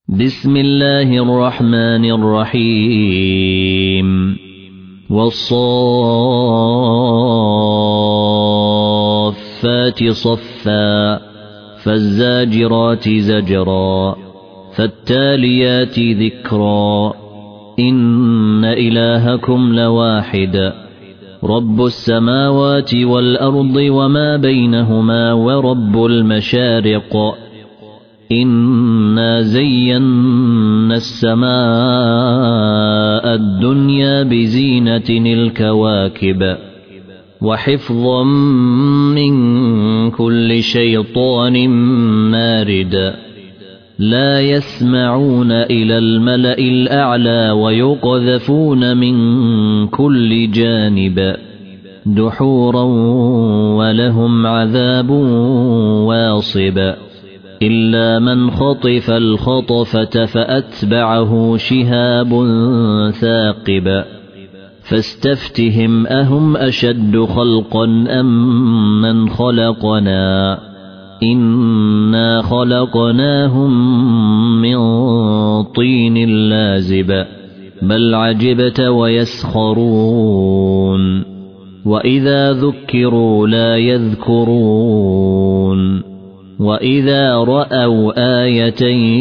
بسم الله الرحمن الرحيم والصافات صفا فالزاجرات زجرا فالتاليات ذكرا إن إلهكم لواحد رب السماوات والأرض وما بينهما ورب المشارق إنا زينا السماء الدنيا بزينة الكواكب وحفظا من كل شيطان مارد لا يسمعون إلى الملأ الأعلى ويقذفون من كل جانب دحورا ولهم عذاب واصب إلا من خطف الخطفة فأتبعه شهاب ثاقب فاستفتهم أهم أشد خلقا أم من خلقنا إنا خلقناهم من طين لازب بل عجبت ويسخرون وإذا ذكروا لا يذكرون وإذا رأوا آية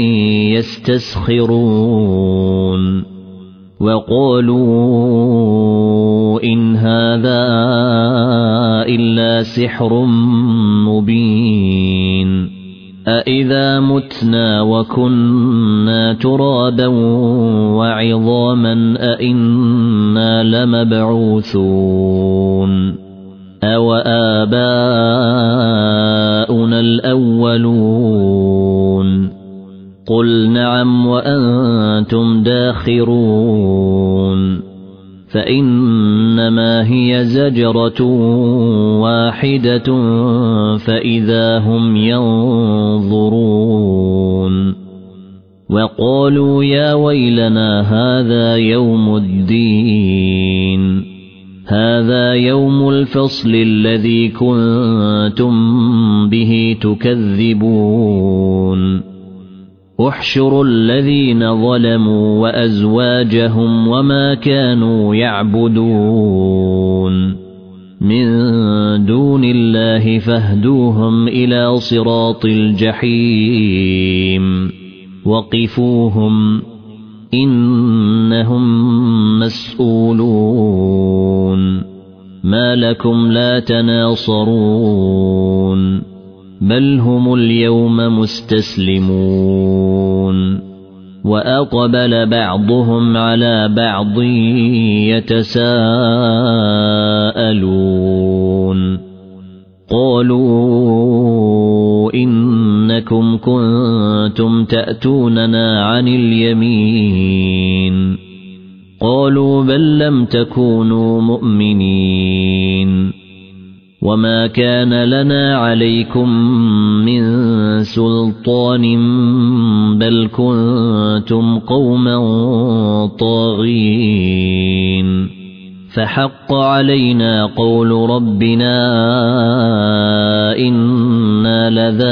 يستسخرون وقالوا إن هذا إلا سحر مبين أإذا متنا وكنا ترابا وعظاما أإنا لمبعوثون أو آباؤنا الأولون قل نعم وأنتم داخرون فإنما هي زجرة واحدة فإذا هم ينظرون وقالوا يا ويلنا هذا يوم الدين هذا يوم الفصل الذي كنتم به تكذبون احشروا الذين ظلموا وأزواجهم وما كانوا يعبدون من دون الله فاهدوهم إلى صراط الجحيم وقفوهم إنهم مسؤولون ما لكم لا تناصرون بل هم اليوم مستسلمون وأقبل بعضهم على بعض يتساءلون قالوا إنكم كنتم تأتوننا عن اليمين قالوا بل لم تكونوا مؤمنين وما كان لنا عليكم من سلطان بل كنتم قوما طاغين فحق علينا قول ربنا إنا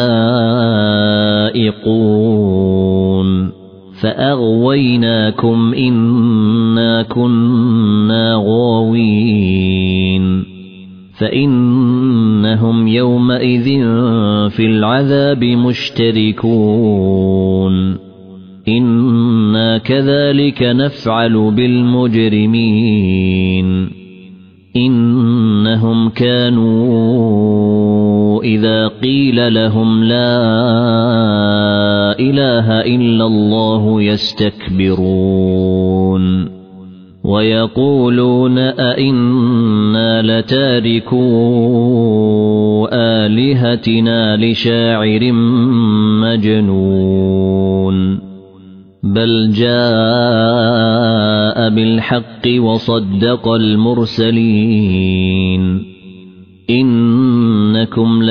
لذائقون فأغويناكم إنا كنا غاوين فإنهم يومئذ في العذاب مشتركون إنا كذلك نفعل بالمجرمين إنهم كانوا إذا قيل لهم لا إله إلا الله يستكبرون ويقولون أئنا لتاركو آلهتنا لشاعر مجنون بل جاء بالحق وصدق المرسلين إنكم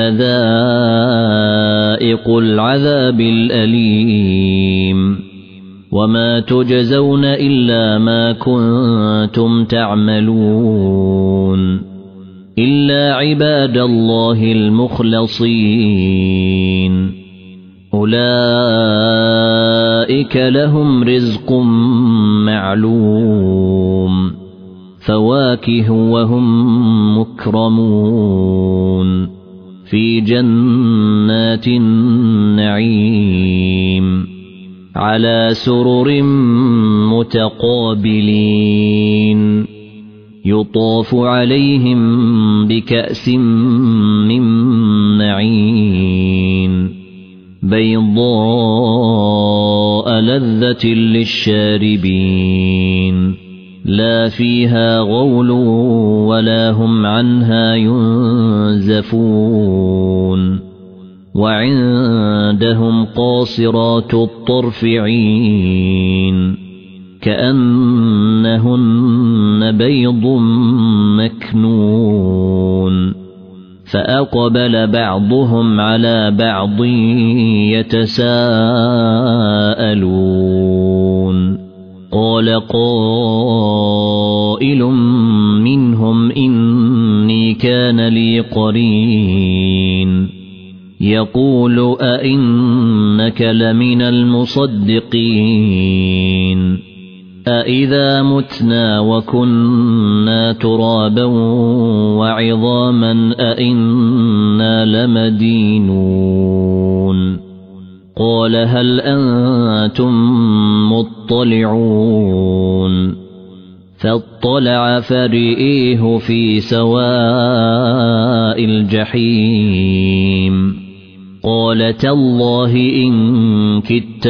لذائق العذاب الأليم وما تجزون إلا ما كنتم تعملون إلا عباد الله المخلصين أولئك أولئك لهم رزق معلوم فواكه وهم مكرمون في جنات النعيم على سرر متقابلين يطاف عليهم بكأس من معين بيضاء لذة للشاربين لا فيها غول ولا هم عنها ينزفون وعندهم قاصرات الطرف عين كأنهن بيض مكنون فأقبل بعضهم على بعض يتساءلون قال قائل منهم إني كان لي قرين يقول أئنك لمن المصدقين أإذا متنا وكنا ترابا وعظاما أئنا لمدينون قال هل أنتم مطلعون فاطلع فرئيه في سواء الجحيم قال تالله إن كدت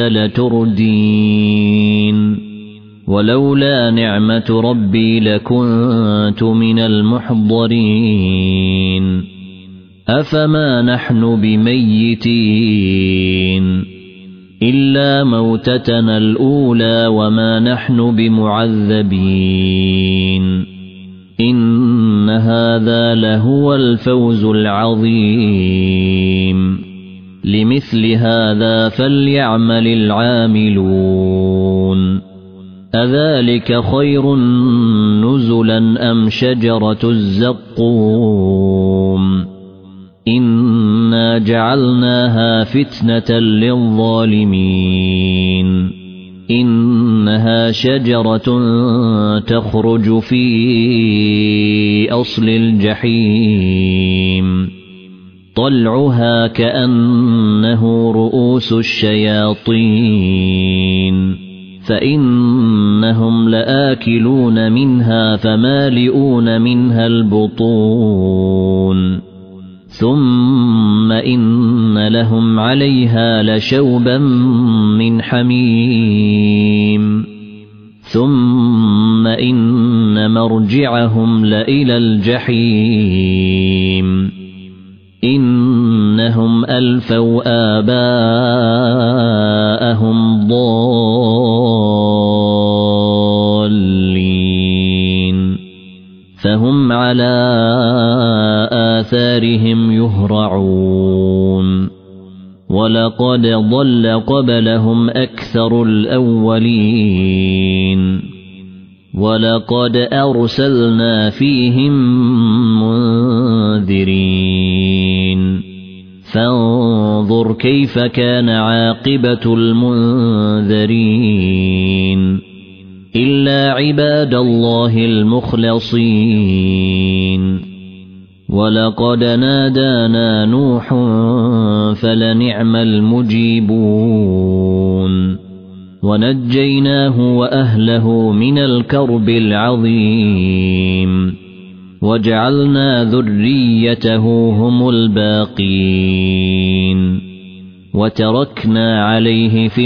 لتردين ولولا نعمة ربي لكنت من المحضرين أفما نحن بميتين إلا موتتنا الأولى وما نحن بمعذبين إن هذا لهو الفوز العظيم لمثل هذا فليعمل العاملون أذلك خير نزلا أم شجرة الزقوم إنا جعلناها فتنة للظالمين إنها شجرة تخرج في أصل الجحيم طلعها كأنه رؤوس الشياطين فإنهم لآكلون منها فمالئون منها البطون ثم إن لهم عليها لشوبا من حميم ثم إن مرجعهم لإلى الجحيم إنهم ألفوا آباءهم ضالين فهم على آثارهم يهرعون ولقد ضل قبلهم أكثر الأولين ولقد أرسلنا فيهم منذرين فانظر كيف كان عاقبة المنذرين إلا عباد الله المخلصين ولقد نادانا نوح فلنعم المجيبون ونجيناه وأهله من الكرب العظيم وجعلنا ذريته هم الباقين وتركنا عليه في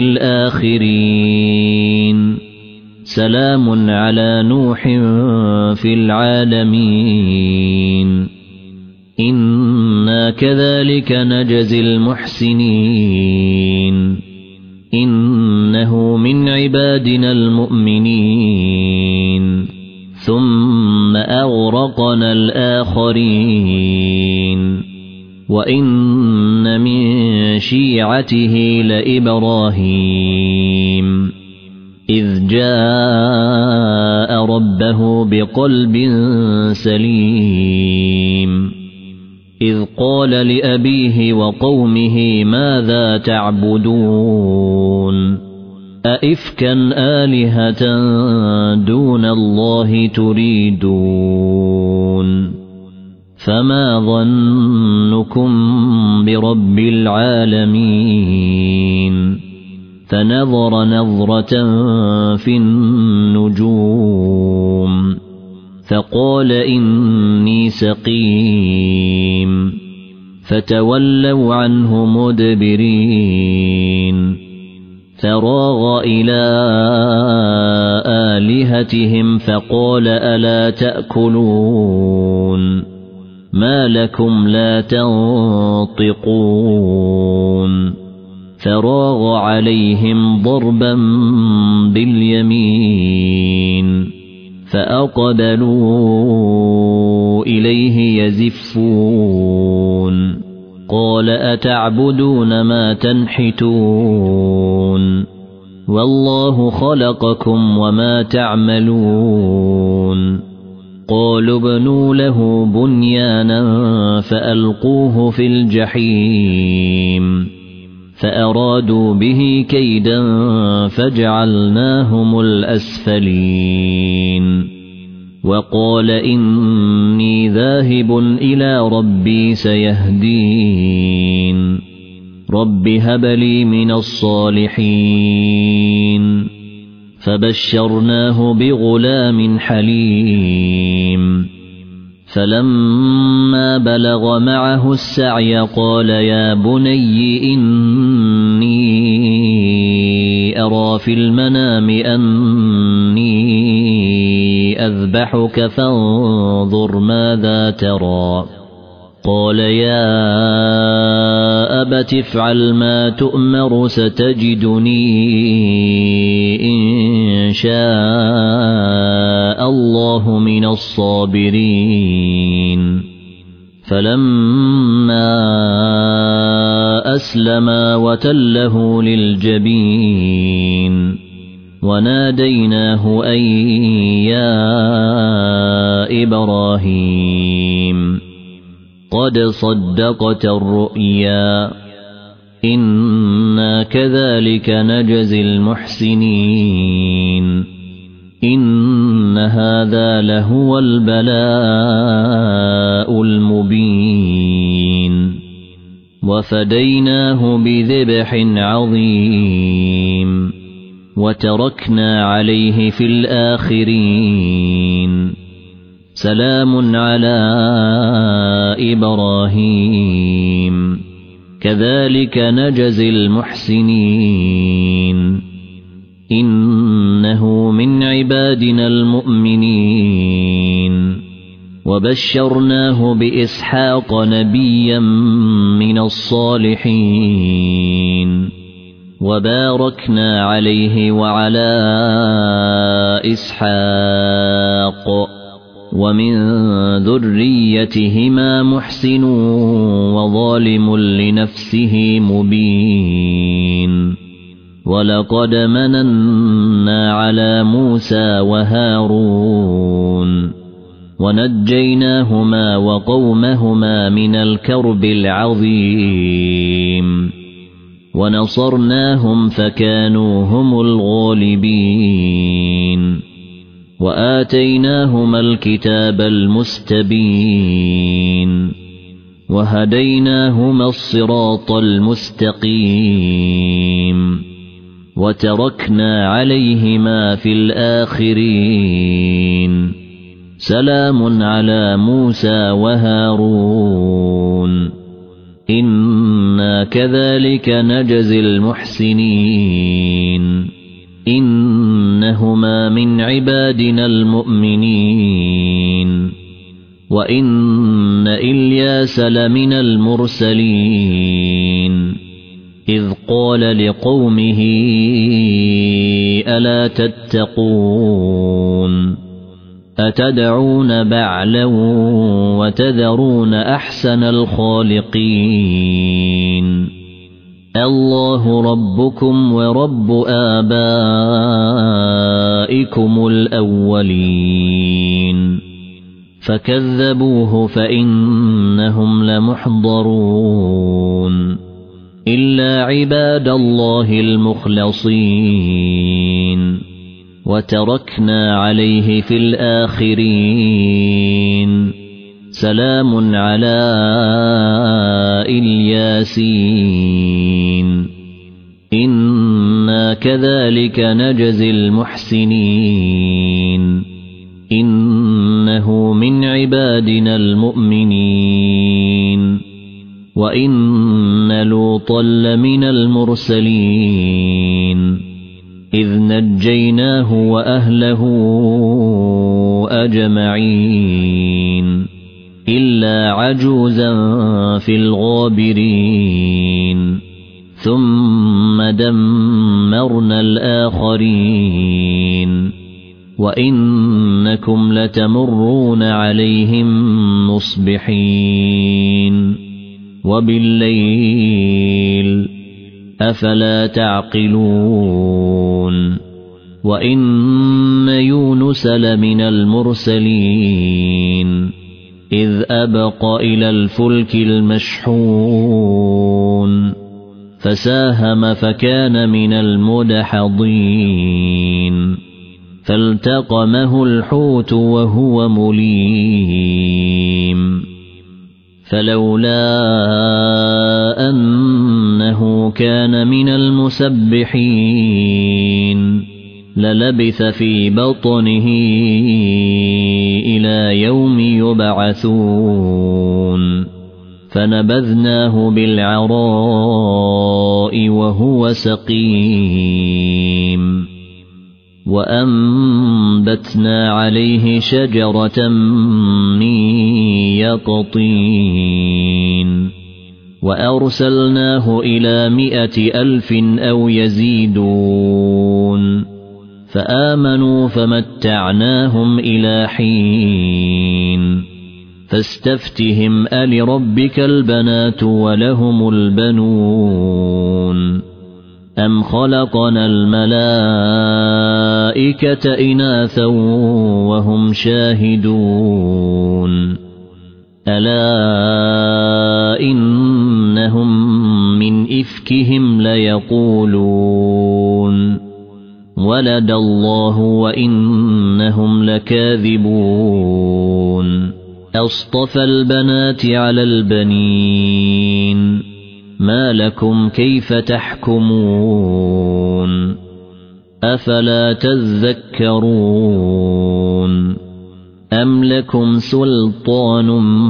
الآخرين سلام على نوح في العالمين إنا كذلك نجزي المحسنين إنه من عبادنا المؤمنين ثم أغرقنا الآخرين وإن من شيعته لإبراهيم إذ جاء ربه بقلب سليم إذ قال لأبيه وقومه ماذا تعبدون أئفكا آلهة دون الله تريدون فما ظنكم برب العالمين فنظر نظرة في النجوم فقال إني سقيم فتولوا عنه مدبرين فراغ إلى آلهتهم فقال ألا تأكلون ما لكم لا تنطقون فراغ عليهم ضربا باليمين فأقبلوا إليه يزفون قال أتعبدون ما تنحتون والله خلقكم وما تعملون قالوا ابنوا له بنيانا فألقوه في الجحيم فأرادوا به كيدا فجعلناهم الأسفلين وقال إني ذاهب إلى ربي سيهدين رب هب لي من الصالحين فبشرناه بغلام حليم فلما بلغ معه السعي قال يا بني إني أرى في المنام أني أذبحك فانظر ماذا ترى قال يا أبت افعل ما تؤمر ستجدني إن شاء الله من الصابرين فلما أسلما وتله للجبين وناديناه أن يا إبراهيم قد صدقت الرؤيا إنا كذلك نجزي المحسنين إن هذا لهو البلاء المبين وفديناه بذبح عظيم وتركنا عليه في الآخرين سلام على إبراهيم كذلك نجزي المحسنين إنه من عبادنا المؤمنين وبشرناه بإسحاق نبيا من الصالحين وباركنا عليه وعلى إسحاق ومن ذريتهما محسن وظالم لنفسه مبين ولقد مننا على موسى وهارون ونجيناهما وقومهما من الكرب العظيم ونصرناهم فكانوا هم الغالبين وآتيناهما الكتاب المستبين وهديناهما الصراط المستقيم وتركنا عليهما في الآخرين سلام على موسى وهارون إنا كذلك نجزي المحسنين إنهما من عبادنا المؤمنين وإن إلياس لمن المرسلين إذ قال لقومه ألا تتقون أتدعون بعلا وتذرون أحسن الخالقين الله ربكم ورب آبائكم الأولين فكذبوه فإنهم لمحضرون إلا عباد الله المخلصين وتركنا عليه في الآخرين سلام على الياسين إنا كذلك نجزي المحسنين إنه من عبادنا المؤمنين وإن لوطا لمن المرسلين إذ نجيناه وأهله أجمعين إلا عجوزا في الغابرين ثم دمرنا الآخرين وإنكم لتمرون عليهم مصبحين وبالليل أفلا تعقلون وإن يونس لمن المرسلين إذ أبق إلى الفلك المشحون فساهم فكان من المدحضين فالتقمه الحوت وهو مليم فلولا أنه كان من المسبحين للبث في بطنه إلى يوم يبعثون فنبذناه بالعراء وهو سقيم وأنبتنا عليه شجرة من يقطين وأرسلناه إلى 100,000 أو يزيدون فآمنوا فمتعناهم إلى حين فاستفتهم ألربك البنات ولهم البنون أم خلقنا الملائكة إناثا وهم شاهدون ألا إنهم من إفكهم ليقولون ولد الله وإنهم لكاذبون أصطفى البنات على البنين ما لكم كيف تحكمون أفلا تذكرون أم لكم سلطان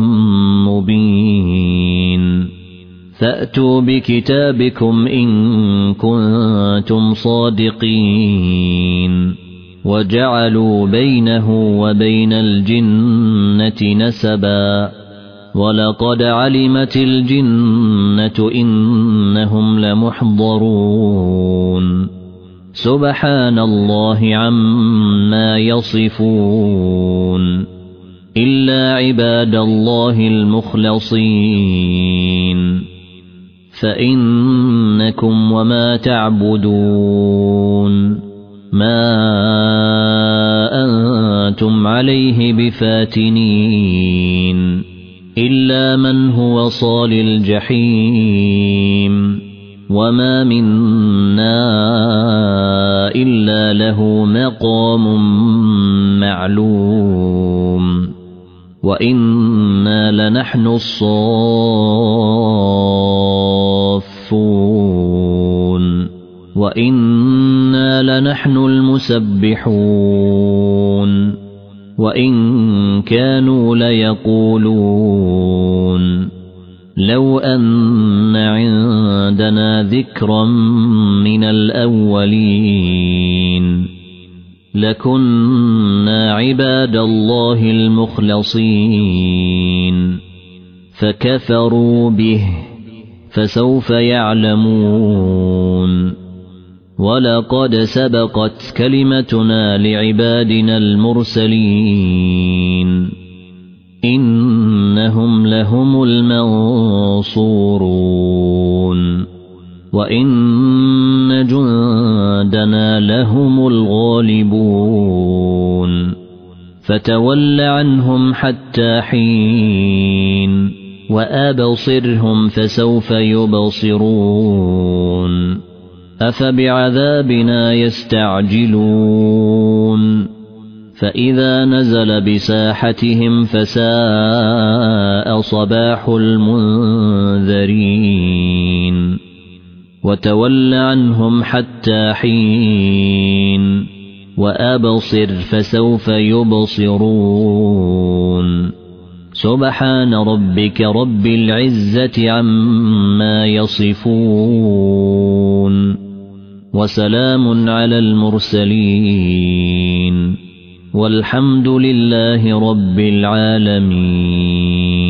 مبين فأتوا بكتابكم إن كنتم صادقين وجعلوا بينه وبين الجنة نسبا ولقد علمت الجنة إنهم لمحضرون سبحان الله عما يصفون إلا عباد الله المخلصين فإنكم وما تعبدون ما أنتم عليه بفاتنين إلا من هو صال الجحيم وما منا إلا له مقام معلوم وإنا لنحن الصافون وإنا لنحن المسبحون وإن كانوا ليقولون لو أن عندنا ذكرا من الأولين لكنا عباد الله المخلصين فكفروا به فسوف يعلمون ولقد سبقت كلمتنا لعبادنا المرسلين إنهم لهم المنصورون وإن جندنا لهم الغالبون فتول عنهم حتى حين وأبصرهم فسوف يبصرون أفبعذابنا يستعجلون فإذا نزل بساحتهم فساء صباح المنذرين وتول عنهم حتى حين وأبصر فسوف يبصرون سبحان ربك رب العزة عما يصفون وسلام على المرسلين والحمد لله رب العالمين.